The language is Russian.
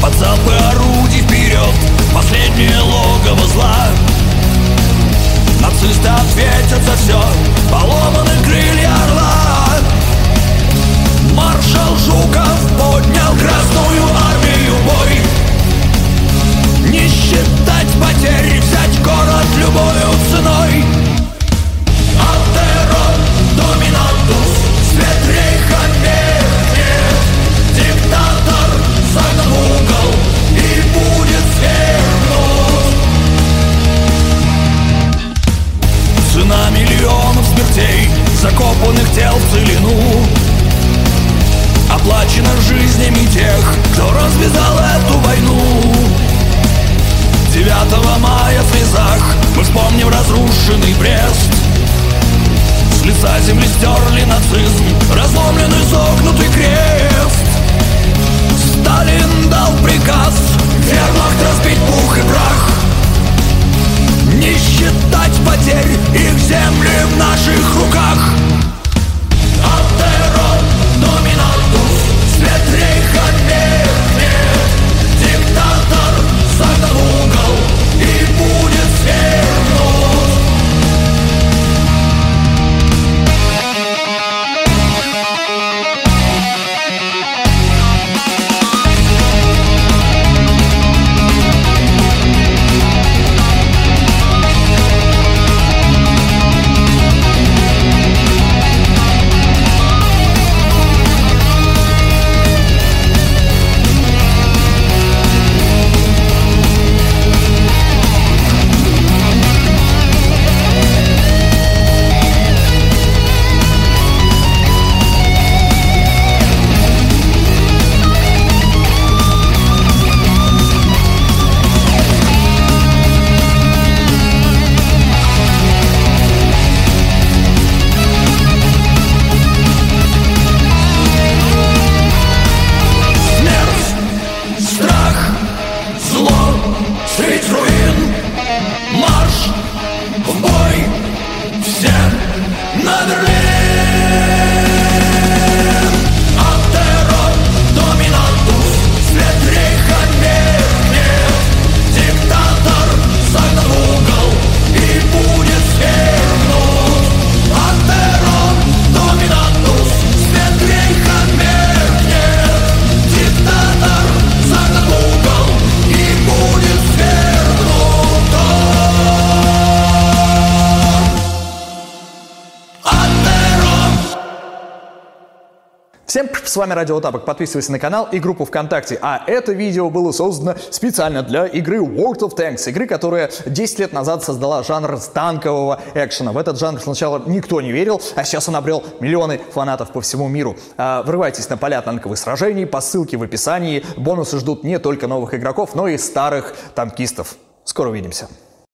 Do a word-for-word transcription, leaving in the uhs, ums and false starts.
под залпы орудий вперед, последнее логово зла. Нацисты ответят за все, поломаны крылья орла. Маршал Жуков поднял Красную армию бой. Не считать потерь, взять город любою ценой. Алтеро доминантус, свет рейха меркнет. Диктатор загнан в угол и будет свергнут. Цена миллионов смертей, закопанных тел в целину, оплачена жизнями тех, кто развязал эту войну. Девятого мая в слезах мы вспомним разрушенный Брест. С лица земли стерли нацизм, разломлен изогнутый крест. Сталин дал приказ вермахт разбить пух и прах. Не считать потерь, их земли в наших руках. Алтеро доминантус, свет рейха меркнет. Диктатор загнан в угол и будет свергнут. Всем привет, с вами Радио Тапок. Подписывайся на канал и группу ВКонтакте. А это видео было создано специально для игры World of Tanks. Игры, которая десять лет назад создала жанр танкового экшена. В этот жанр сначала никто не верил, а сейчас он обрел миллионы фанатов по всему миру. А, врывайтесь на поля танковых сражений по ссылке в описании. Бонусы ждут не только новых игроков, но и старых танкистов. Скоро увидимся.